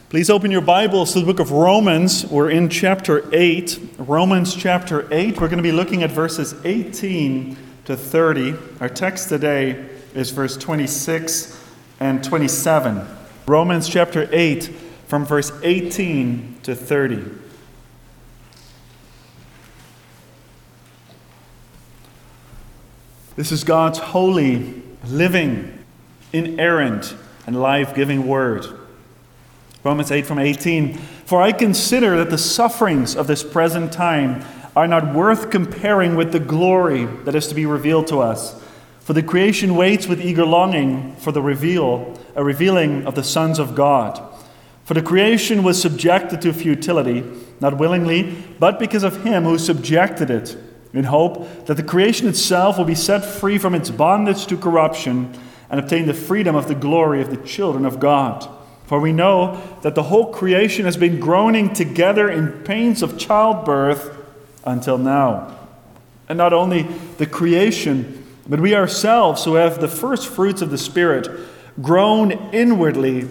Please open your Bibles to the book of Romans. We're in chapter 8. Romans chapter 8. We're going to be looking at verses 18 to 30. Our text today is verse 26 and 27. Romans chapter 8 from verse 18 to 30. This is God's holy, living, inerrant, and life-giving word. Romans 8 from 18. For I consider that the sufferings of this present time are not worth comparing with the glory that is to be revealed to us. For the creation waits with eager longing for the revealing of the sons of God. For the creation was subjected to futility, not willingly, but because of him who subjected it, in hope that the creation itself will be set free from its bondage to corruption and obtain the freedom of the glory of the children of God. For we know that the whole creation has been groaning together in pains of childbirth until now. And not only the creation, but we ourselves who have the first fruits of the Spirit groan inwardly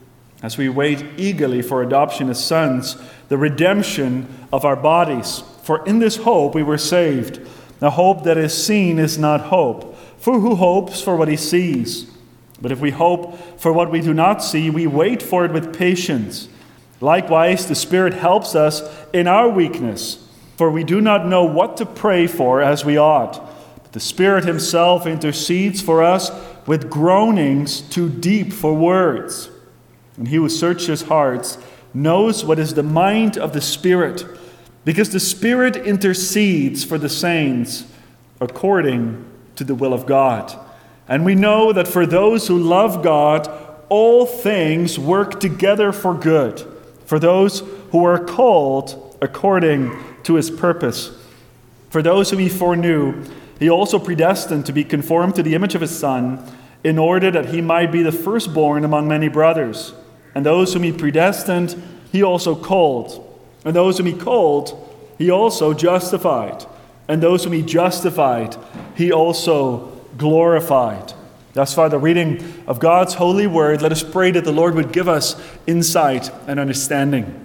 as we wait eagerly for adoption as sons, the redemption of our bodies. For in this hope we were saved. The hope that is seen is not hope. For who hopes for what he sees? But if we hope for what we do not see, we wait for it with patience. Likewise, the Spirit helps us in our weakness, for we do not know what to pray for as we ought. But the Spirit himself intercedes for us with groanings too deep for words. And he who searches hearts knows what is the mind of the Spirit, because the Spirit intercedes for the saints according to the will of God. And we know that for those who love God, all things work together for good, for those who are called according to his purpose. For those whom he foreknew, he also predestined to be conformed to the image of his Son, in order that he might be the firstborn among many brothers. And those whom he predestined, he also called. And those whom he called, he also justified. And those whom he justified, he also glorified. Thus far, the reading of God's holy word. Let us pray that the Lord would give us insight and understanding.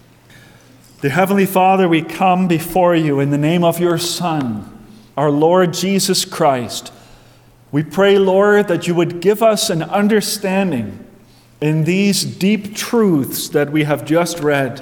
Dear Heavenly Father, we come before you in the name of your Son, our Lord Jesus Christ. We pray, Lord, that you would give us an understanding in these deep truths that we have just read,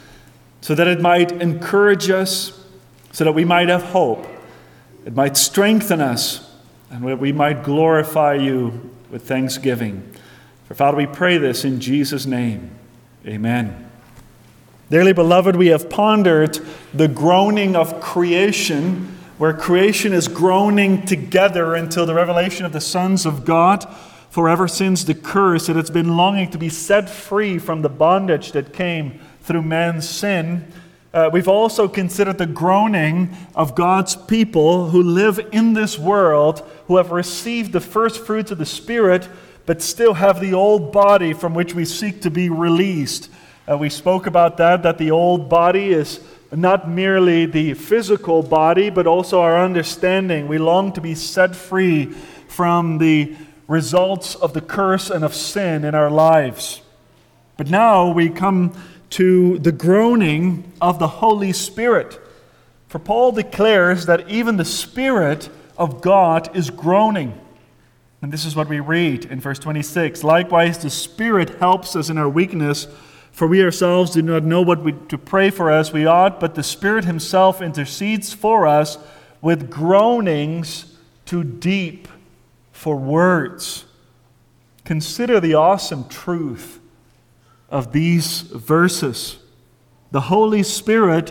so that it might encourage us, so that we might have hope. It might strengthen us, and that we might glorify you with thanksgiving. For Father, we pray this in Jesus' name. Amen. Dearly beloved, we have pondered the groaning of creation, where creation is groaning together until the revelation of the sons of God. For ever since the curse, it has been longing to be set free from the bondage that came through man's sin. We've also considered the groaning of God's people who live in this world, who have received the first fruits of the Spirit, but still have the old body from which we seek to be released. We spoke about that the old body is not merely the physical body, but also our understanding. We long to be set free from the results of the curse and of sin in our lives. But now we come to the groaning of the Holy Spirit. For Paul declares that even the Spirit of God is groaning. And this is what we read in verse 26. Likewise, the Spirit helps us in our weakness, for we ourselves do not know what to pray for as we ought, but the Spirit himself intercedes for us with groanings too deep for words. Consider the awesome truth of these verses. The Holy Spirit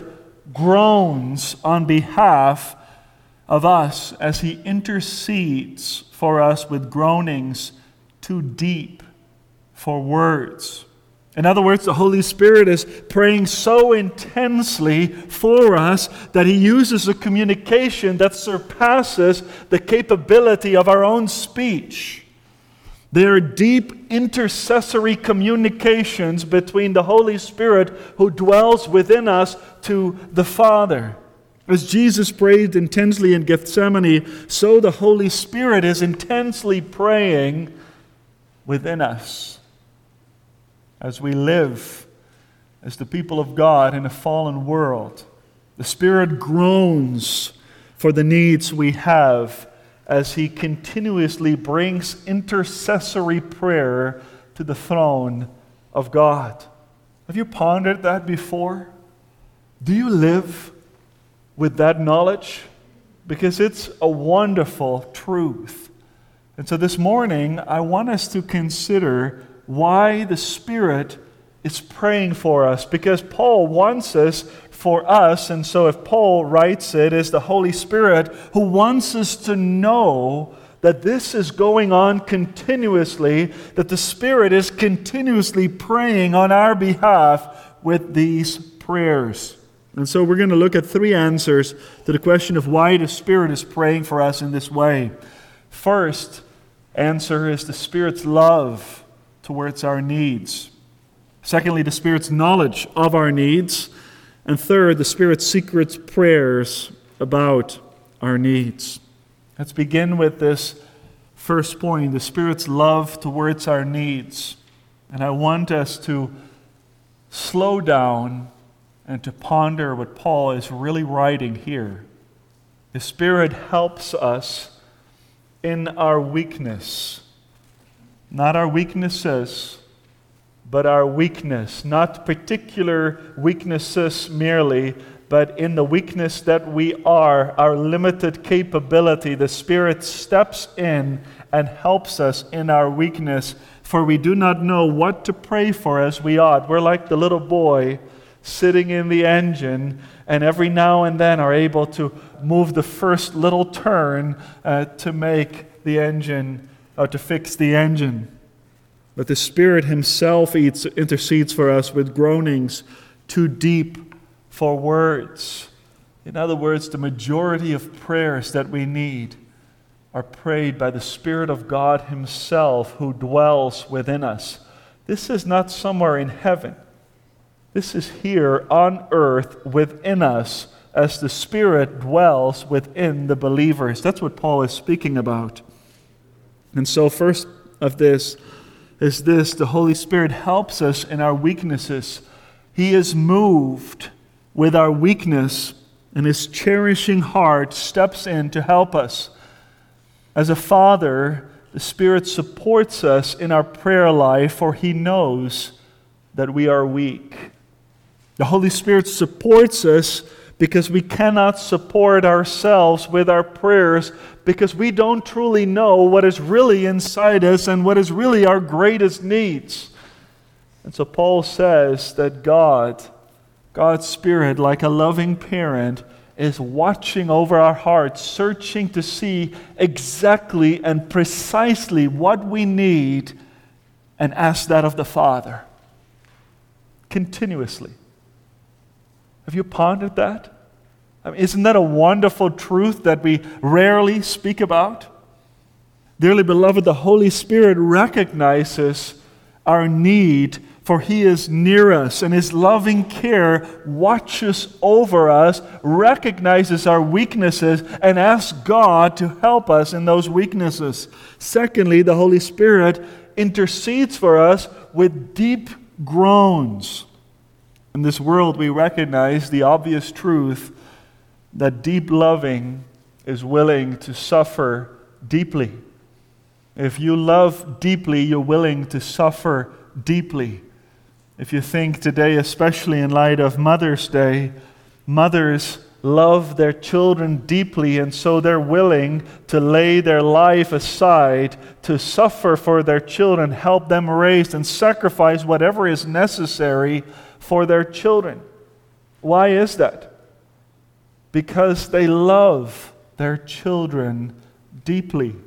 groans on behalf of us as he intercedes for us with groanings too deep for words. In other words, the Holy Spirit is praying so intensely for us that he uses a communication that surpasses the capability of our own speech. There are deep intercessory communications between the Holy Spirit who dwells within us to the Father. As Jesus prayed intensely in Gethsemane, so the Holy Spirit is intensely praying within us. as we live as the people of God in a fallen world. The Spirit groans for the needs we have as He continuously brings intercessory prayer to the throne of God. Have you pondered that before? Do you live with that knowledge? Because it's a wonderful truth. And so this morning, I want us to consider why the Spirit is praying for us. Because Paul wants us for us, and so if Paul writes it, it's the Holy Spirit who wants us to know that this is going on continuously, that the Spirit is continuously praying on our behalf with these prayers. And so we're going to look at three answers to the question of why the Spirit is praying for us in this way. First answer is the Spirit's love towards our needs. Secondly, the Spirit's knowledge of our needs. And third, the Spirit's secret prayers about our needs. Let's begin with this first point, the Spirit's love towards our needs. And I want us to slow down and to ponder what Paul is really writing here. The Spirit helps us in our weakness. Not our weaknesses, but our weakness. Not particular weaknesses merely, but in the weakness that we are, our limited capability, the Spirit steps in and helps us in our weakness, for we do not know what to pray for as we ought. We're like the little boy sitting in the engine, and every now and then are able to move the first little turn to make the engine, or to fix the engine. But the Spirit Himself intercedes for us with groanings too deep for words. In other words, the majority of prayers that we need are prayed by the Spirit of God Himself who dwells within us. This is not somewhere in heaven. This is here on earth within us as the Spirit dwells within the believers. That's what Paul is speaking about. And so first of this is this: the Holy Spirit helps us in our weaknesses. He is moved with our weakness, and His cherishing heart steps in to help us. As a father, the Spirit supports us in our prayer life, for He knows that we are weak. The Holy Spirit supports us because we cannot support ourselves with our prayers, because we don't truly know what is really inside us and what is really our greatest needs. And so Paul says that God's Spirit, like a loving parent, is watching over our hearts, searching to see exactly and precisely what we need, and ask that of the Father continuously. Have you pondered that? I mean, isn't that a wonderful truth that we rarely speak about? Dearly beloved, the Holy Spirit recognizes our need, for He is near us, and His loving care watches over us, recognizes our weaknesses, and asks God to help us in those weaknesses. Secondly, the Holy Spirit intercedes for us with deep groans. In this world, we recognize the obvious truth that deep loving is willing to suffer deeply. If you love deeply, you're willing to suffer deeply. If you think today, especially in light of Mother's Day, mothers love their children deeply, and so they're willing to lay their life aside to suffer for their children, help them raise, and sacrifice whatever is necessary for their children. Why is that? Because they love their children deeply.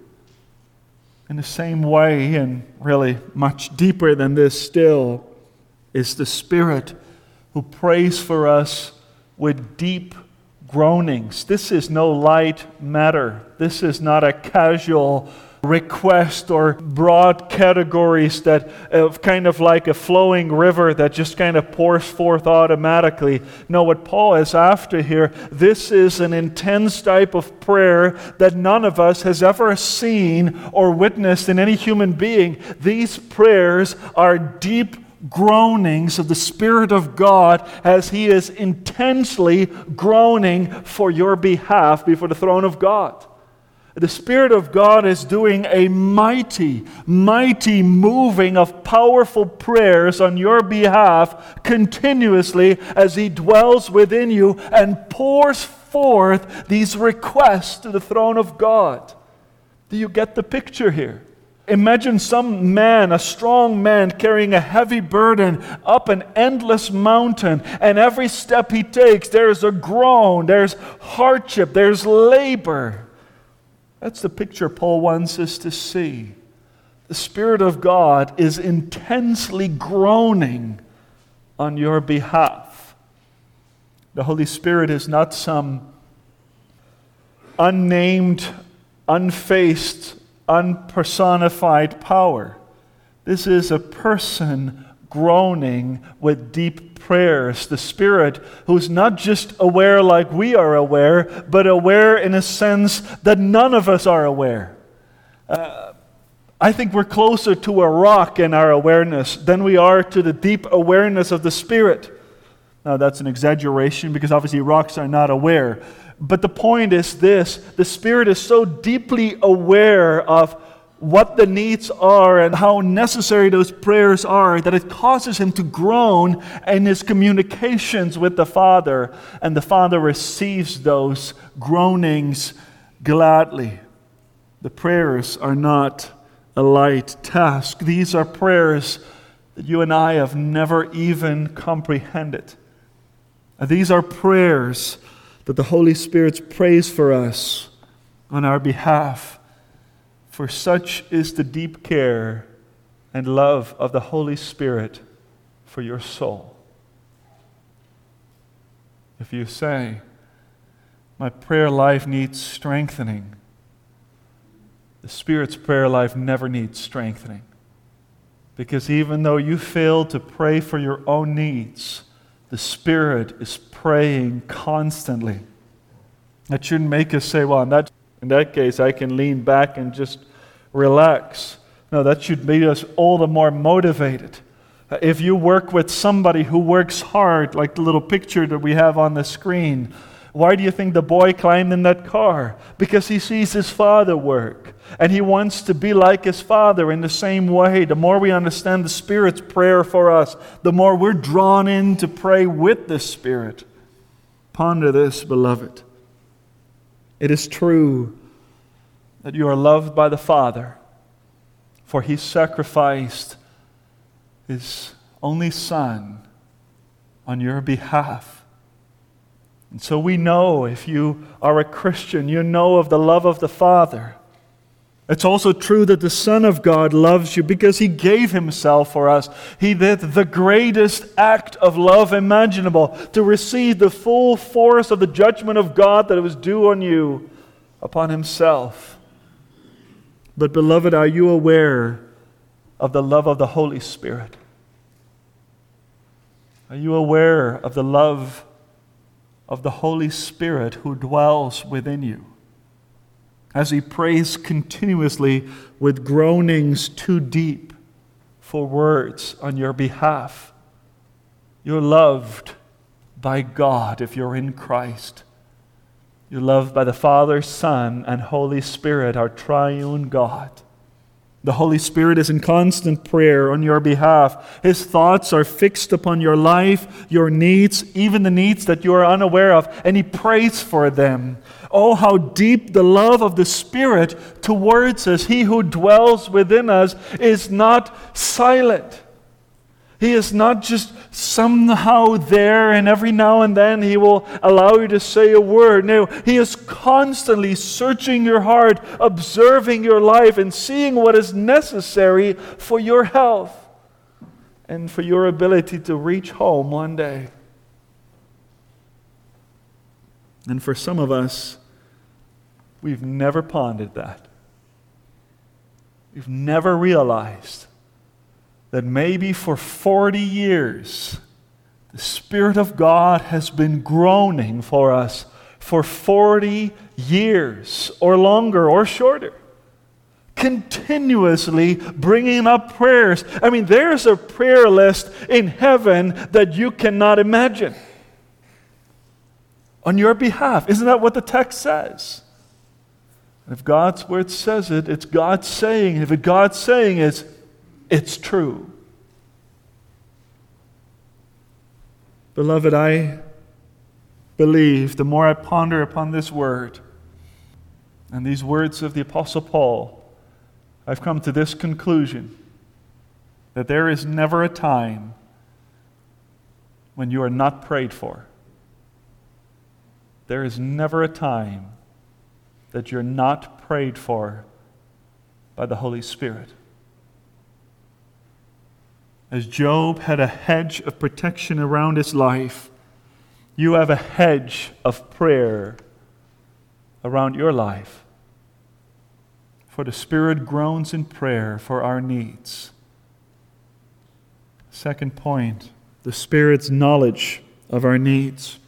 In the same way, and really much deeper than this still, is the Spirit who prays for us with deep groanings. This is no light matter. This is not a casual request or broad categories that kind of like a flowing river that just kind of pours forth automatically. No, what Paul is after here, this is an intense type of prayer that none of us has ever seen or witnessed in any human being. These prayers are deep groanings of the Spirit of God as He is intensely groaning for your behalf before the throne of God. The Spirit of God is doing a mighty, mighty moving of powerful prayers on your behalf continuously as He dwells within you and pours forth these requests to the throne of God. Do you get the picture here? Imagine some man, a strong man, carrying a heavy burden up an endless mountain, and every step he takes, there's a groan, there's hardship, there's labor. That's the picture Paul wants us to see. The Spirit of God is intensely groaning on your behalf. The Holy Spirit is not some unnamed, unfaced, unpersonified power. This is a person groaning with deep prayers. The Spirit who's not just aware like we are aware, but aware in a sense that none of us are aware. I think we're closer to a rock in our awareness than we are to the deep awareness of the Spirit. Now that's an exaggeration because obviously rocks are not aware. But the point is this: the Spirit is so deeply aware of what the needs are and how necessary those prayers are that it causes Him to groan in His communications with the Father, and the Father receives those groanings gladly. The prayers are not a light task. These are prayers that you and I have never even comprehended. These are prayers that the Holy Spirit prays for us on our behalf. For such is the deep care and love of the Holy Spirit for your soul. If you say, my prayer life needs strengthening, the Spirit's prayer life never needs strengthening. Because even though you fail to pray for your own needs, the Spirit is praying constantly. That shouldn't make us say, well, in that case, I can lean back and just relax. No, that should make us all the more motivated. If you work with somebody who works hard, like the little picture that we have on the screen, why do you think the boy climbed in that car? Because he sees his father work, and he wants to be like his father in the same way. The more we understand the Spirit's prayer for us, the more we're drawn in to pray with the Spirit. Ponder this, beloved. It is true that you are loved by the Father, for He sacrificed His only Son on your behalf. And so we know, if you are a Christian, you know of the love of the Father. It's also true that the Son of God loves you because He gave Himself for us. He did the greatest act of love imaginable to receive the full force of the judgment of God that was due on you upon Himself. But beloved, are you aware of the love of the Holy Spirit? Are you aware of the love of the Holy Spirit who dwells within you? As He prays continuously with groanings too deep for words on your behalf. You're loved by God if you're in Christ. You're loved by the Father, Son, and Holy Spirit, our triune God. The Holy Spirit is in constant prayer on your behalf. His thoughts are fixed upon your life, your needs, even the needs that you are unaware of, and He prays for them. Oh, how deep the love of the Spirit towards us. He who dwells within us is not silent. He is not just somehow there and every now and then He will allow you to say a word. No, He is constantly searching your heart, observing your life, and seeing what is necessary for your health and for your ability to reach home one day. And for some of us, we've never pondered that. We've never realized that maybe for 40 years, the Spirit of God has been groaning for us for 40 years or longer or shorter, continuously bringing up prayers. I mean, there's a prayer list in heaven that you cannot imagine on your behalf. Isn't that what the text says? If God's word says it, it's God saying. If it's God saying it, it's true. Beloved, I believe the more I ponder upon this word and these words of the Apostle Paul, I've come to this conclusion, that there is never a time when you are not prayed for. There is never a time that you're not prayed for by the Holy Spirit. As Job had a hedge of protection around his life, you have a hedge of prayer around your life. For the Spirit groans in prayer for our needs. Second point, the Spirit's knowledge of our needs.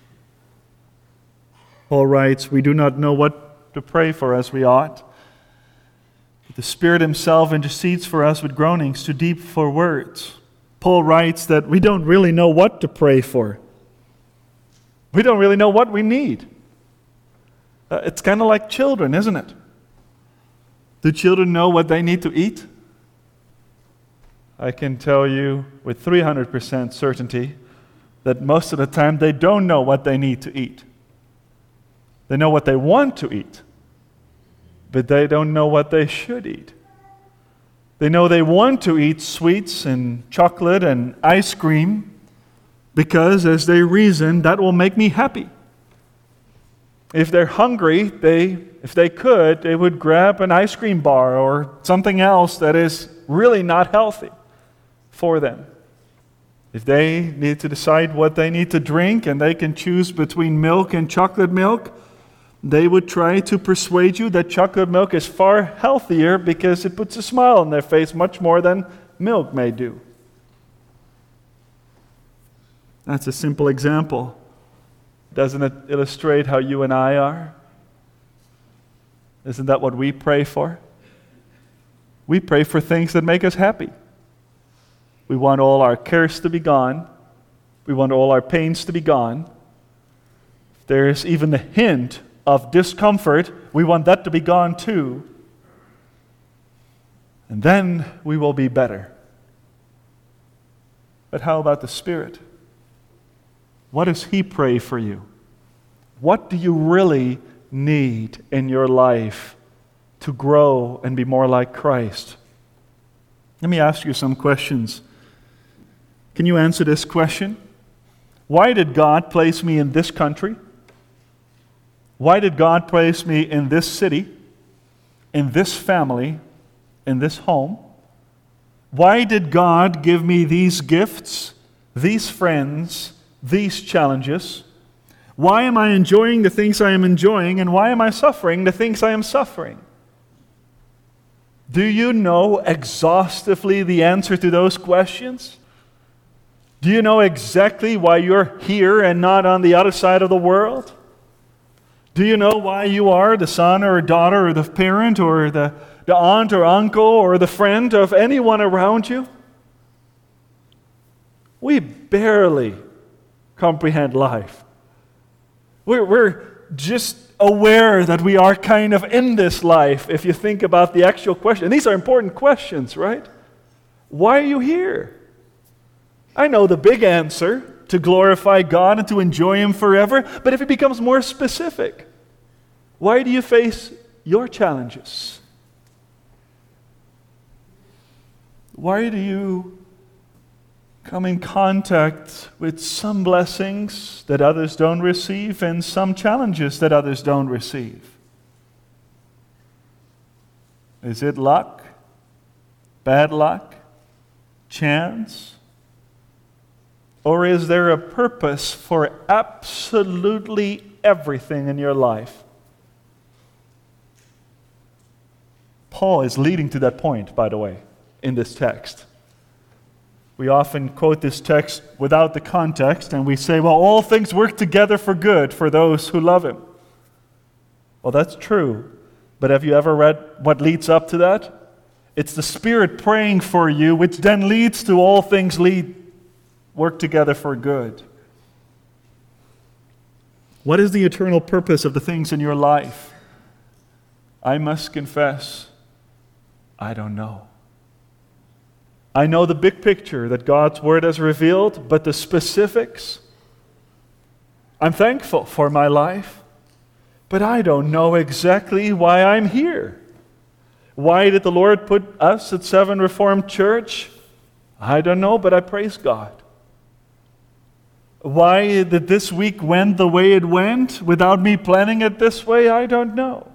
Paul writes, we do not know what to pray for as we ought. But the Spirit himself intercedes for us with groanings too deep for words. Paul writes that we don't really know what to pray for. We don't really know what we need. It's kind of like children, isn't it? Do children know what they need to eat? I can tell you with 300% certainty that most of the time they don't know what they need to eat. They know what they want to eat, but they don't know what they should eat. They know they want to eat sweets and chocolate and ice cream because, as they reason, that will make me happy. If they're hungry, if they could, they would grab an ice cream bar or something else that is really not healthy for them. If they need to decide what they need to drink and they can choose between milk and chocolate milk, they would try to persuade you that chocolate milk is far healthier because it puts a smile on their face much more than milk may do. That's a simple example. Doesn't it illustrate how you and I are? Isn't that what we pray for? We pray for things that make us happy. We want all our cares to be gone. We want all our pains to be gone. If there's even a hint of discomfort, we want that to be gone too. And then we will be better. But how about the Spirit? What does He pray for you? What do you really need in your life to grow and be more like Christ? Let me ask you some questions. Can you answer this question? Why did God place me in this country? Why did God place me in this city, in this family, in this home? Why did God give me these gifts, these friends, these challenges? Why am I enjoying the things I am enjoying, and why am I suffering the things I am suffering? Do you know exhaustively the answer to those questions? Do you know exactly why you're here and not on the other side of the world? Do you know why you are the son or daughter or the parent or the aunt or uncle or the friend of anyone around you? We barely comprehend life. We're just aware that we are kind of in this life if you think about the actual question. And these are important questions, right? Why are you here? I know the big answer, to glorify God and to enjoy Him forever, but if it becomes more specific, why do you face your challenges? Why do you come in contact with some blessings that others don't receive and some challenges that others don't receive? Is it luck? Bad luck? Chance? Or is there a purpose for absolutely everything in your life? Paul is leading to that point, by the way, in this text. We often quote this text without the context, and we say, well, all things work together for good for those who love Him. Well, that's true. But have you ever read what leads up to that? It's the Spirit praying for you, which then leads to all things work together for good. What is the eternal purpose of the things in your life? I must confess, I don't know. I know the big picture that God's Word has revealed, but the specifics, I'm thankful for my life, but I don't know exactly why I'm here. Why did the Lord put us at Seven Reformed Church? I don't know, but I praise God. Why did this week went the way it went without me planning it this way? I don't know.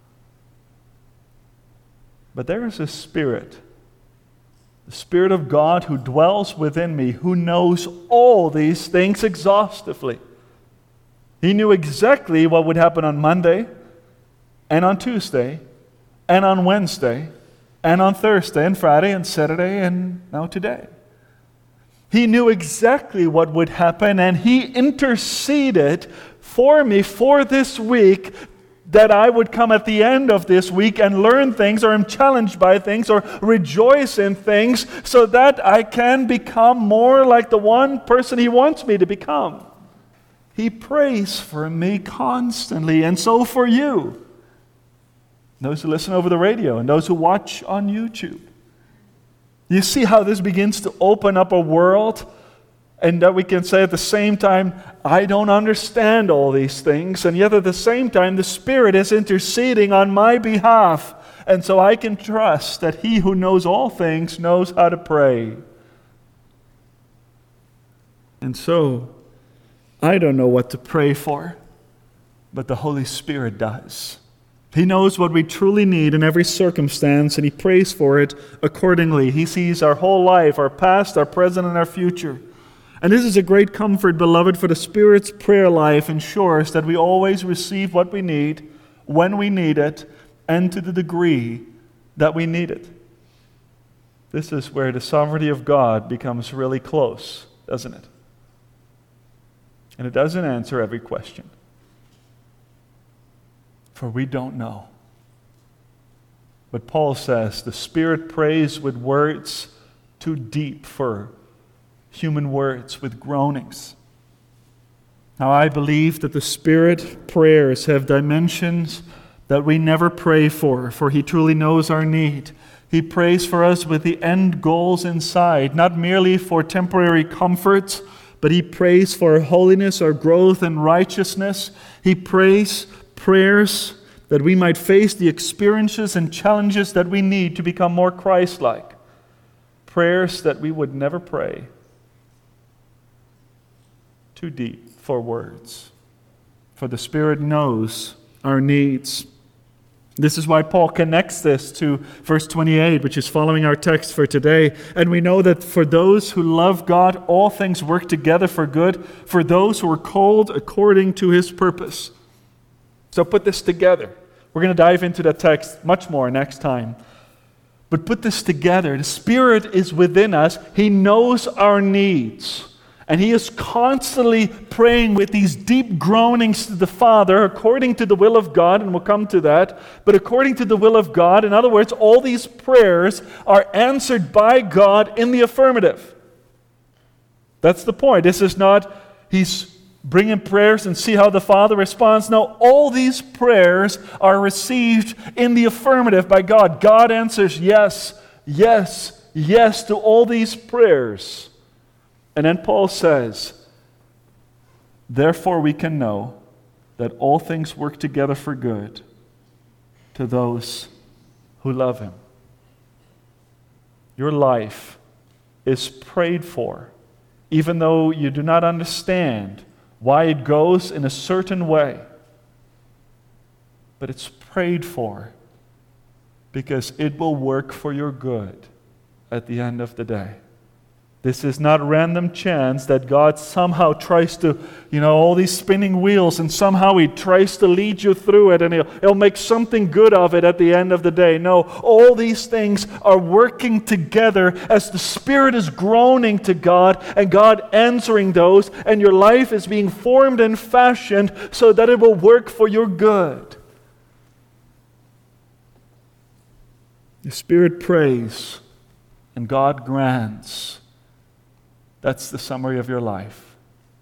But there is a Spirit, the Spirit of God who dwells within me, who knows all these things exhaustively. He knew exactly what would happen on Monday, and on Tuesday, and on Wednesday, and on Thursday, and Friday, and Saturday, and now today. He knew exactly what would happen, and He interceded for me for this week, that I would come at the end of this week and learn things, or am challenged by things, or rejoice in things, so that I can become more like the one person He wants me to become. He prays for me constantly, and so for you. Those who listen over the radio and those who watch on YouTube. You see how this begins to open up a world, and that we can say at the same time, I don't understand all these things, and yet at the same time, the Spirit is interceding on my behalf, and so I can trust that He who knows all things knows how to pray. And so, I don't know what to pray for, but the Holy Spirit does. He knows what we truly need in every circumstance, and He prays for it accordingly. He sees our whole life, our past, our present, and our future. And this is a great comfort, beloved, for the Spirit's prayer life ensures that we always receive what we need, when we need it, and to the degree that we need it. This is where the sovereignty of God becomes really close, doesn't it? And it doesn't answer every question. For we don't know. But Paul says the Spirit prays with words too deep for human words, with groanings. Now I believe that the Spirit prayers have dimensions that we never pray for He truly knows our need. He prays for us with the end goals inside, not merely for temporary comforts, but He prays for our holiness, our growth, and righteousness. He prays prayers that we might face the experiences and challenges that we need to become more Christ-like. Prayers that we would never pray. Too deep for words. For the Spirit knows our needs. This is why Paul connects this to verse 28, which is following our text for today. And we know that for those who love God, all things work together for good, for those who are called according to His purpose. So put this together. We're going to dive into that text much more next time. But put this together. The Spirit is within us. He knows our needs. And He is constantly praying with these deep groanings to the Father according to the will of God, and we'll come to that. But according to the will of God, in other words, all these prayers are answered by God in the affirmative. That's the point. This is not He's bringing prayers and see how the Father responds. No, all these prayers are received in the affirmative by God. God answers yes, yes, yes to all these prayers. And then Paul says, therefore we can know that all things work together for good to those who love Him. Your life is prayed for, even though you do not understand why it goes in a certain way. But it's prayed for because it will work for your good at the end of the day. This is not random chance that God somehow tries to, all these spinning wheels, and somehow He tries to lead you through it, and He'll make something good of it at the end of the day. No, all these things are working together as the Spirit is groaning to God, and God answering those, and your life is being formed and fashioned so that it will work for your good. The Spirit prays and God grants. That's the summary of your life.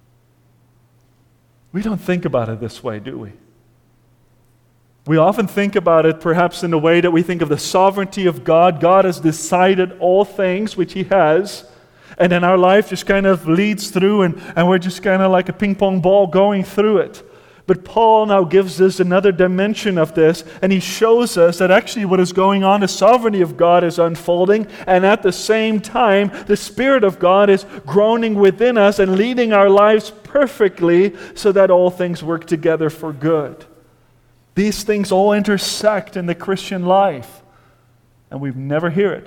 We don't think about it this way, do we? We often think about it perhaps in the way that we think of the sovereignty of God. God has decided all things, which He has, and then our life just kind of leads through and we're just kind of like a ping pong ball going through it. But Paul now gives us another dimension of this, and he shows us that actually what is going on, the sovereignty of God is unfolding, and at the same time, the Spirit of God is groaning within us and leading our lives perfectly so that all things work together for good. These things all intersect in the Christian life, and we never hear it.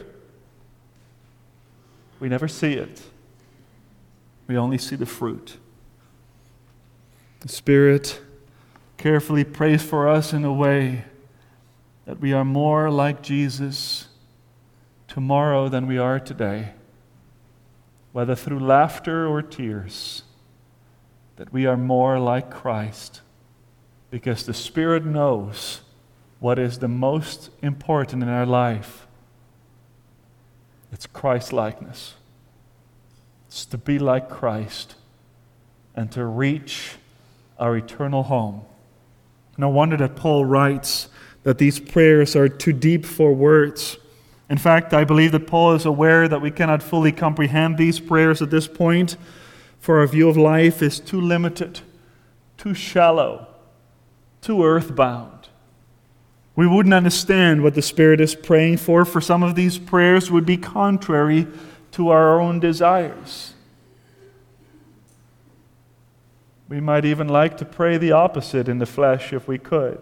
We never see it. We only see the fruit. The Spirit carefully prays for us in a way that we are more like Jesus tomorrow than we are today, whether through laughter or tears, that we are more like Christ, because the Spirit knows what is the most important in our life. It's Christ-likeness. It's to be like Christ and to reach our eternal home. No wonder that Paul writes that these prayers are too deep for words. In fact, I believe that Paul is aware that we cannot fully comprehend these prayers at this point, for our view of life is too limited, too shallow, too earthbound. We wouldn't understand what the Spirit is praying for. For some of these prayers would be contrary to our own desires. We might even like to pray the opposite in the flesh if we could.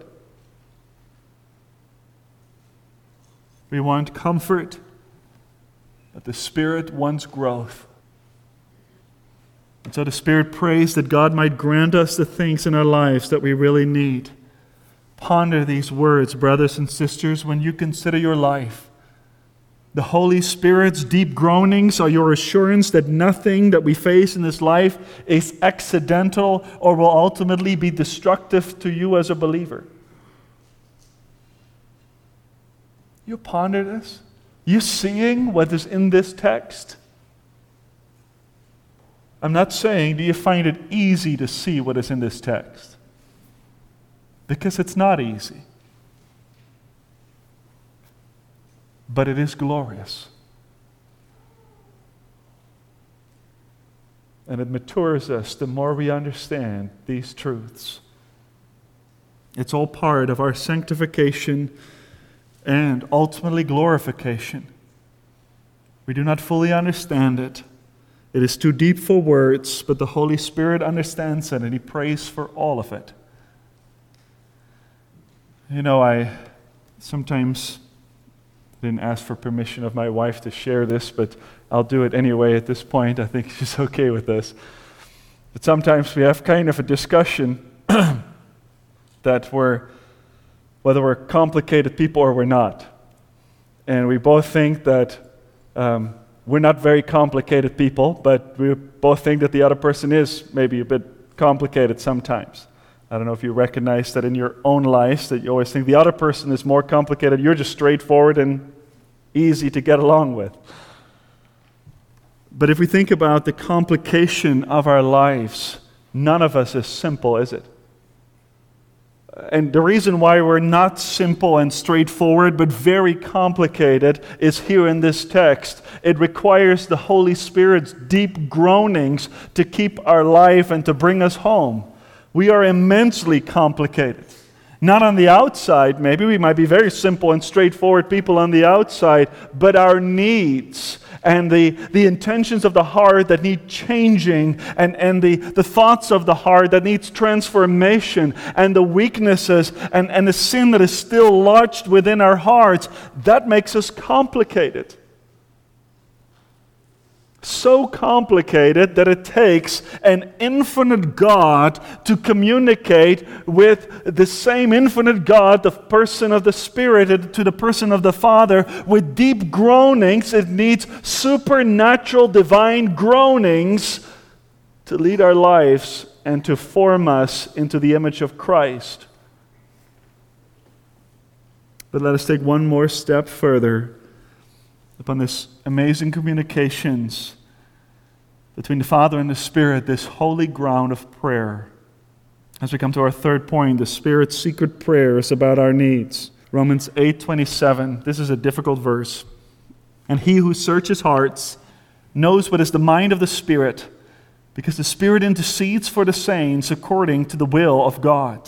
We want comfort, but the Spirit wants growth. And so the Spirit prays that God might grant us the things in our lives that we really need. Ponder these words, brothers and sisters, when you consider your life. The Holy Spirit's deep groanings are your assurance that nothing that we face in this life is accidental or will ultimately be destructive to you as a believer. You ponder this? You seeing what is in this text? I'm not saying, do you find it easy to see what is in this text? Because it's not easy. But it is glorious. And it matures us the more we understand these truths. It's all part of our sanctification and ultimately glorification. We do not fully understand it. It is too deep for words, but the Holy Spirit understands it and He prays for all of it. You know, I sometimes didn't ask for permission of my wife to share this, but I'll do it anyway at this point. I think she's okay with this. But sometimes we have kind of a discussion that whether we're complicated people or we're not. And we both think that we're not very complicated people, but we both think that the other person is maybe a bit complicated sometimes. I don't know if you recognize that in your own lives, that you always think the other person is more complicated. You're just straightforward and easy to get along with. But if we think about the complication of our lives, none of us is simple, is it? And the reason why we're not simple and straightforward, but very complicated, is here in this text. It requires the Holy Spirit's deep groanings to keep our life and to bring us home. We are immensely complicated. Not on the outside, maybe we might be very simple and straightforward people on the outside, but our needs and the intentions of the heart that need changing and the thoughts of the heart that needs transformation and the weaknesses and the sin that is still lodged within our hearts, that makes us complicated. So complicated that it takes an infinite God to communicate with the same infinite God, the person of the Spirit, to the person of the Father, with deep groanings. It needs supernatural, divine groanings to lead our lives and to form us into the image of Christ. But let us take one more step further upon this amazing communications between the Father and the Spirit, this holy ground of prayer. As we come to our third point, the Spirit's secret prayers about our needs. Romans 8:27. This is a difficult verse. And he who searches hearts knows what is the mind of the Spirit, because the Spirit intercedes for the saints according to the will of God.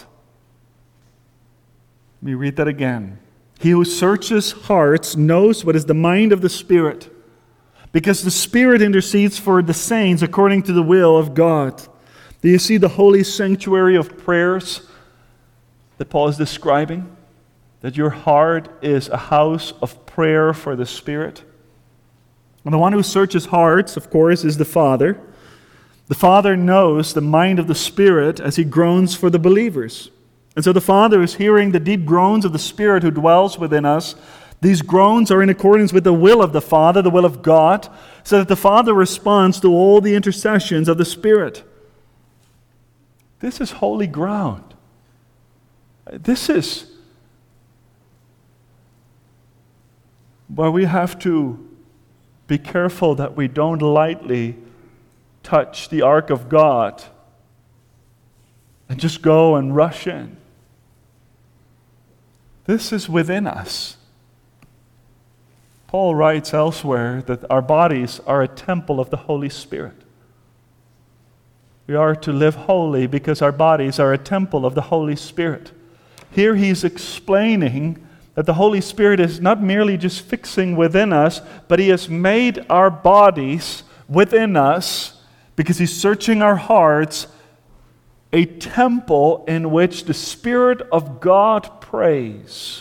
Let me read that again. He who searches hearts knows what is the mind of the Spirit, because the Spirit intercedes for the saints according to the will of God. Do you see the holy sanctuary of prayers that Paul is describing? That your heart is a house of prayer for the Spirit? And the one who searches hearts, of course, is the Father. The Father knows the mind of the Spirit as He groans for the believers. And so the Father is hearing the deep groans of the Spirit who dwells within us. These groans are in accordance with the will of the Father, the will of God, so that the Father responds to all the intercessions of the Spirit. This is holy ground. This is where we have to be careful that we don't lightly touch the ark of God and just go and rush in. This is within us. Paul writes elsewhere that our bodies are a temple of the Holy Spirit. We are to live holy because our bodies are a temple of the Holy Spirit. Here he's explaining that the Holy Spirit is not merely just fixing within us, but He has made our bodies within us, because He's searching our hearts, a temple in which the Spirit of God prays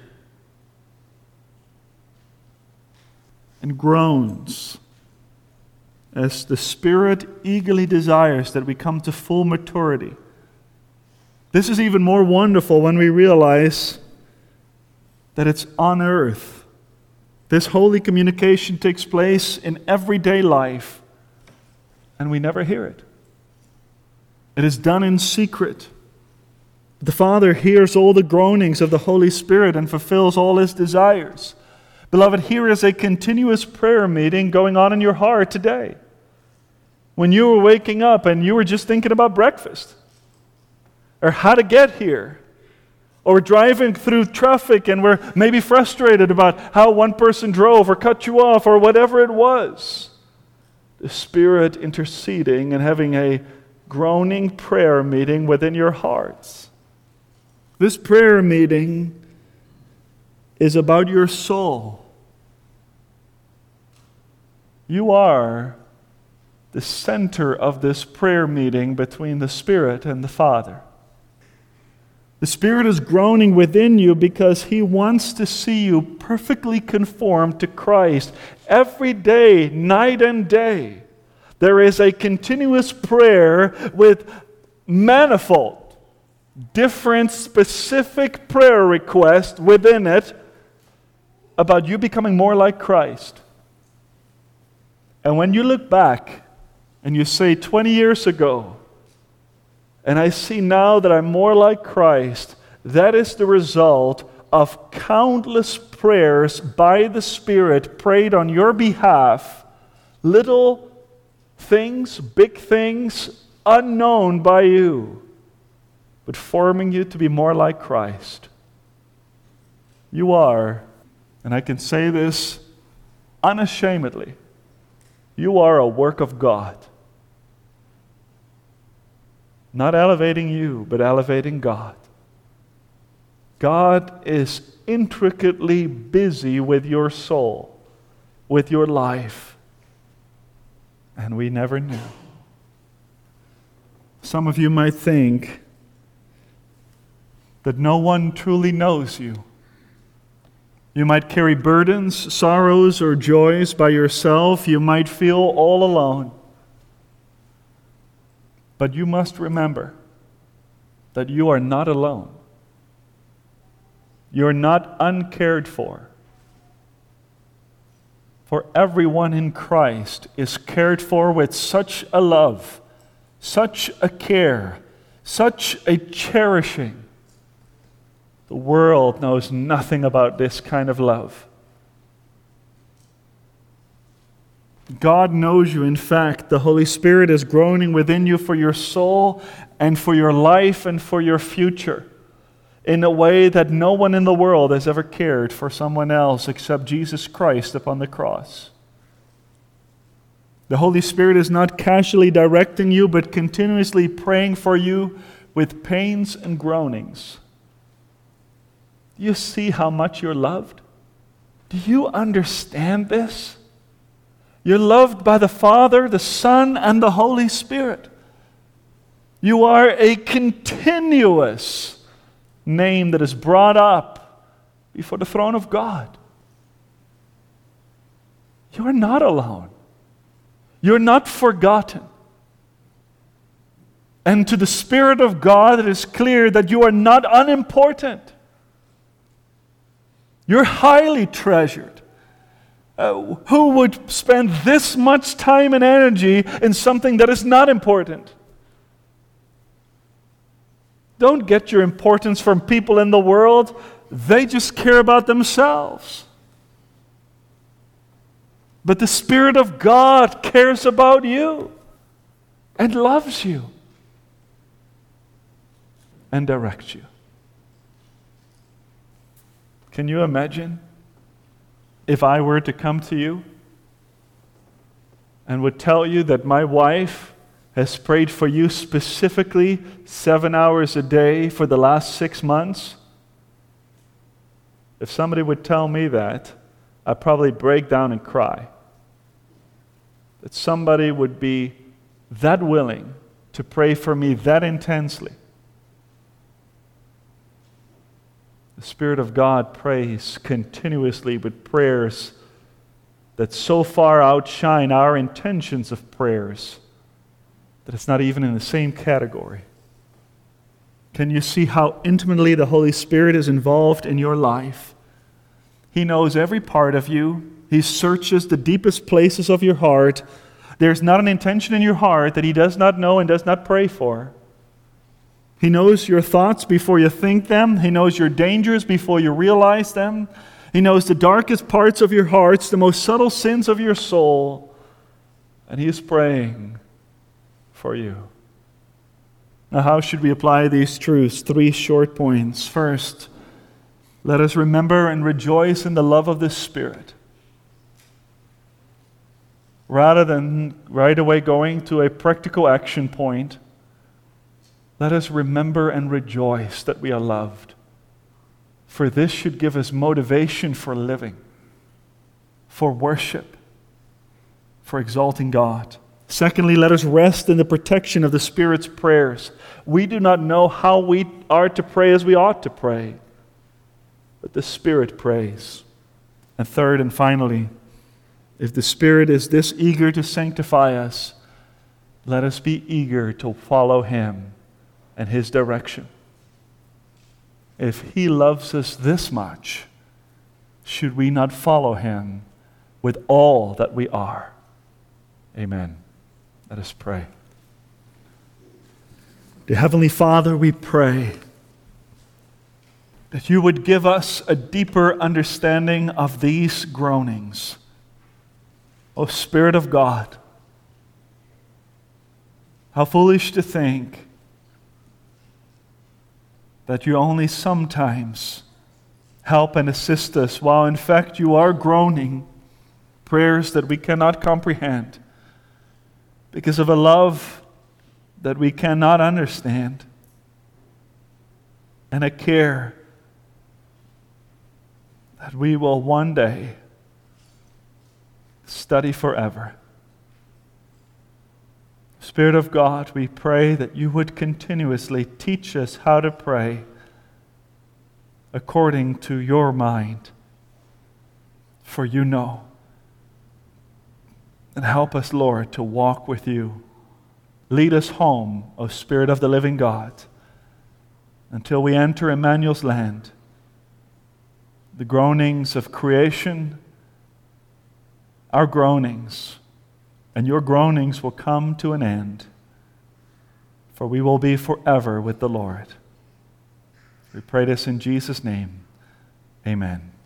and groans as the Spirit eagerly desires that we come to full maturity. This is even more wonderful when we realize that it's on earth. This holy communication takes place in everyday life, and we never hear it. It is done in secret. The Father hears all the groanings of the Holy Spirit and fulfills all His desires. Beloved, here is a continuous prayer meeting going on in your heart today. When you were waking up and you were just thinking about breakfast, or how to get here, or driving through traffic and we're maybe frustrated about how one person drove or cut you off or whatever it was. The Spirit interceding and having a groaning prayer meeting within your hearts. This prayer meeting is about your soul. You are the center of this prayer meeting between the Spirit and the Father. The Spirit is groaning within you because He wants to see you perfectly conformed to Christ every day, night and day. There is a continuous prayer with manifold, different, specific prayer requests within it about you becoming more like Christ. And when you look back and you say, 20 years ago, and I see now that I'm more like Christ, that is the result of countless prayers by the Spirit prayed on your behalf, little things, big things, unknown by you, but forming you to be more like Christ. You are, and I can say this unashamedly, you are a work of God. Not elevating you, but elevating God. God is intricately busy with your soul, with your life. And we never knew. Some of you might think that no one truly knows you. You might carry burdens, sorrows, or joys by yourself. You might feel all alone. But you must remember that you are not alone. You're not uncared for. For everyone in Christ is cared for with such a love, such a care, such a cherishing, The world knows nothing about this kind of love. God knows you. In fact, the Holy Spirit is groaning within you for your soul and for your life and for your future in a way that no one in the world has ever cared for someone else except Jesus Christ upon the cross. The Holy Spirit is not casually directing you, but continuously praying for you with pains and groanings. Do you see how much you're loved? Do you understand this? You're loved by the Father, the Son, and the Holy Spirit. You are a continuous name that is brought up before the throne of God. You are not alone. You're not forgotten. And to the Spirit of God, it is clear that you are not unimportant. You're highly treasured. Who would spend this much time and energy in something that is not important? Don't get your importance from people in the world. They just care about themselves. But the Spirit of God cares about you and loves you and directs you. Can you imagine if I were to come to you and would tell you that my wife has prayed for you specifically 7 hours a day for the last 6 months? If somebody would tell me that, I'd probably break down and cry. That somebody would be that willing to pray for me that intensely. The Spirit of God prays continuously with prayers that so far outshine our intentions of prayers that it's not even in the same category. Can you see how intimately the Holy Spirit is involved in your life? He knows every part of you. He searches the deepest places of your heart. There's not an intention in your heart that He does not know and does not pray for. He knows your thoughts before you think them. He knows your dangers before you realize them. He knows the darkest parts of your hearts, the most subtle sins of your soul. And He is praying for you. Now, how should we apply these truths? 3 short points. First, let us remember and rejoice in the love of the Spirit. Rather than right away going to a practical action point, let us remember and rejoice that we are loved. For this should give us motivation for living, for worship, for exalting God. Secondly, let us rest in the protection of the Spirit's prayers. We do not know how we are to pray as we ought to pray, but the Spirit prays. And third and finally, if the Spirit is this eager to sanctify us, let us be eager to follow Him and His direction. If He loves us this much, should we not follow Him with all that we are? Amen. Let us pray. Dear Heavenly Father, we pray that You would give us a deeper understanding of these groanings. O Spirit of God, how foolish to think that You only sometimes help and assist us, while in fact You are groaning prayers that we cannot comprehend because of a love that we cannot understand and a care that we will one day study forever. Spirit of God, we pray that You would continuously teach us how to pray according to Your mind, for You know. And help us, Lord, to walk with You. Lead us home, O Spirit of the living God, until we enter Emmanuel's land. The groanings of creation, our groanings, and Your groanings will come to an end, for we will be forever with the Lord. We pray this in Jesus' name. Amen.